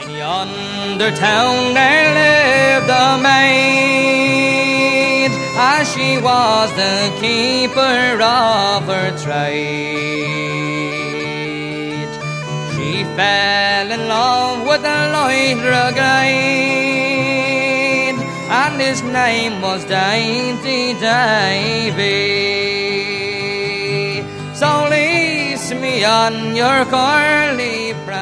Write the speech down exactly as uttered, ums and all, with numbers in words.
Yonder town there lived a maid, as she was the keeper of her trade. She fell in love with a loiterer guide, and his name was Dainty Davy. So lease me on your curly brow,